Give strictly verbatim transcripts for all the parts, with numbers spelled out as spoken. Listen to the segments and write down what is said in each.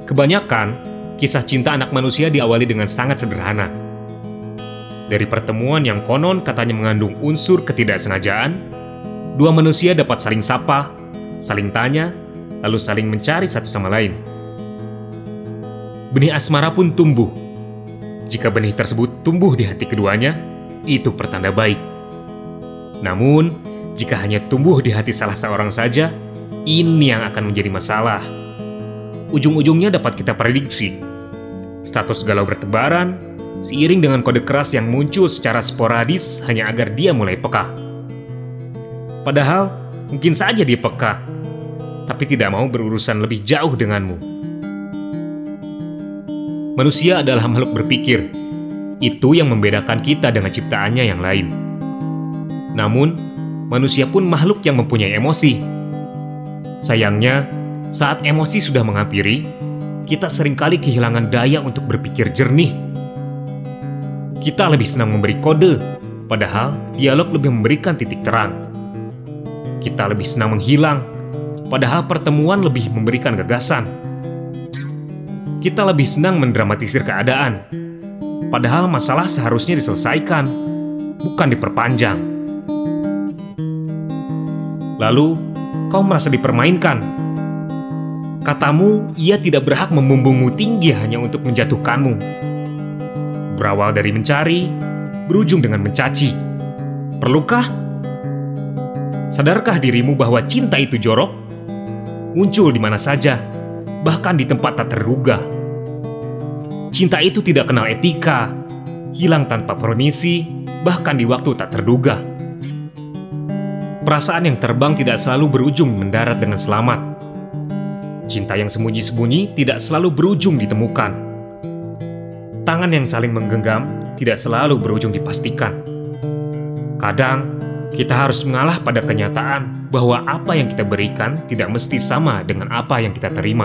Kebanyakan, kisah cinta anak manusia diawali dengan sangat sederhana. Dari pertemuan yang konon katanya mengandung unsur ketidaksengajaan, dua manusia dapat saling sapa, saling tanya, lalu saling mencari satu sama lain. Benih asmara pun tumbuh. Jika benih tersebut tumbuh di hati keduanya, itu pertanda baik. Namun, jika hanya tumbuh di hati salah seorang saja, ini yang akan menjadi masalah. Ujung-ujungnya dapat kita prediksi. Status galau bertebaran, seiring dengan kode keras yang muncul secara sporadis hanya agar dia mulai peka. Padahal, mungkin saja dia peka, tapi tidak mau berurusan lebih jauh denganmu. Manusia adalah makhluk berpikir. Itu yang membedakan kita dengan ciptaannya yang lain. Namun, manusia pun makhluk yang mempunyai emosi. Sayangnya, saat emosi sudah menghampiri, kita seringkali kehilangan daya untuk berpikir jernih. Kita lebih senang memberi kode, padahal dialog lebih memberikan titik terang. Kita lebih senang menghilang, padahal pertemuan lebih memberikan gagasan. Kita lebih senang mendramatisir keadaan, padahal masalah seharusnya diselesaikan, bukan diperpanjang. Lalu, kau merasa dipermainkan. Katamu, ia tidak berhak membumbungmu tinggi hanya untuk menjatuhkanmu. Berawal dari mencari, berujung dengan mencaci. Perlukah? Sadarkah dirimu bahwa cinta itu jorok? Muncul di mana saja, bahkan di tempat tak terduga. Cinta itu tidak kenal etika, hilang tanpa permisi, bahkan di waktu tak terduga. Perasaan yang terbang tidak selalu berujung mendarat dengan selamat. Cinta yang sembunyi-sembunyi tidak selalu berujung ditemukan. Tangan yang saling menggenggam tidak selalu berujung dipastikan. Kadang, kita harus mengalah pada kenyataan bahwa apa yang kita berikan tidak mesti sama dengan apa yang kita terima.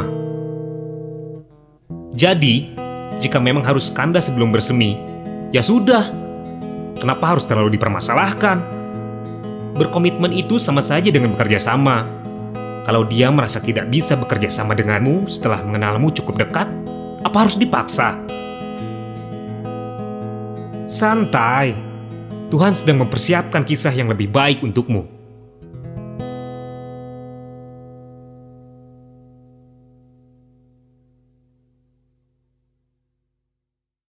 Jadi, jika memang harus kandas sebelum bersemi, ya sudah. Kenapa harus terlalu dipermasalahkan? Berkomitmen itu sama saja dengan bekerja sama. Kalau dia merasa tidak bisa bekerja sama denganmu setelah mengenalmu cukup dekat, apa harus dipaksa? Santai. Tuhan sedang mempersiapkan kisah yang lebih baik untukmu.